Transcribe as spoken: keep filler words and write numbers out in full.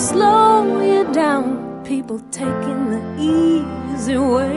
slow you down. People taking the easy way.